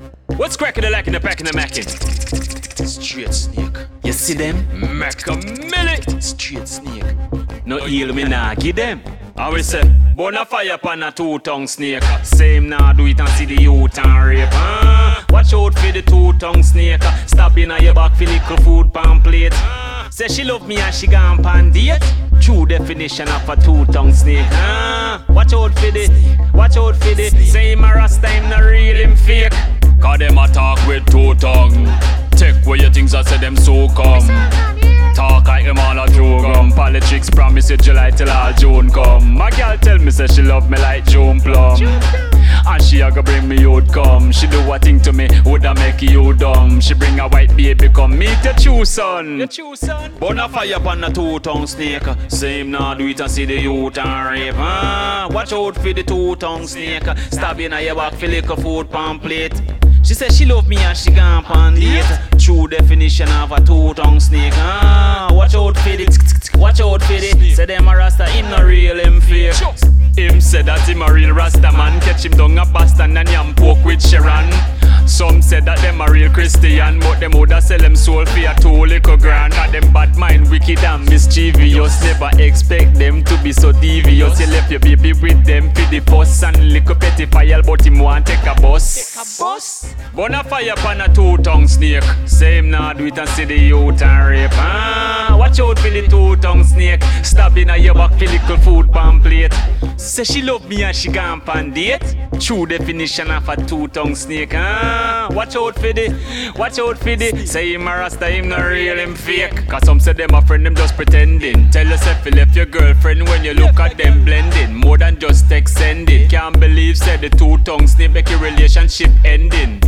What's cracking the lack in the pack in the mackin'? Straight snake. You see them? Mac a milli. Straight snake. No heal me nah give them. I will say, burn a fire pan a two-tongue snake. Same nah do it and see the youth and rape. Watch out for the two-tongue snake. Stab in your back for little food pan plate. Say she love me and she gone pan date. True definition of a two-tongue snake. Watch out for the, watch out for the. Same a rasta him not real him fake. Cause them a talk with two-tongue. Take where your things I say them so come. Talk like them all a two gum. Politics promise you July till all June come. My girl tell me say she love me like June Plum. And she a go bring me you'd come. She do a thing to me, woulda make you dumb. She bring a white baby come meet your true son. Burn a fire upon a two-tongue snake. Same nah do it and see the youth and rape. Watch out for the two-tongue snake. Stab in your back for lick a food pan plate. She said she love me and she gone pan date. True definition of a two-tongue snake. Watch out for it, watch out for it. Say them a rasta, him no real, him fake. Him said that him a real rasta man. Catch him down a Boston and yam poke with Sharon. Some said that them a real Christian, but them woulda sell them soul for a 2 little grand. Got them bad mind, wicked and mischievous. Never expect them to be so devious. You left your baby with them for the fuss and little petty file, but him want take a bus. Burn a fire pan a two-tongue snake. Same nah do it and see the youth and rape. Watch out for the two-tongue snake. Stab in your back for little food pan plate. Say she love me and she gone pan date. True definition of a two-tongue snake. Watch out for the, watch out for the. Say him a rasta, him not real, him fake. Cause some say them a friend, them just pretending. Tell yourself you left your girlfriend when you look at them blending. More than just extended. Can't believe said the two-tongue snake make your relationship ending.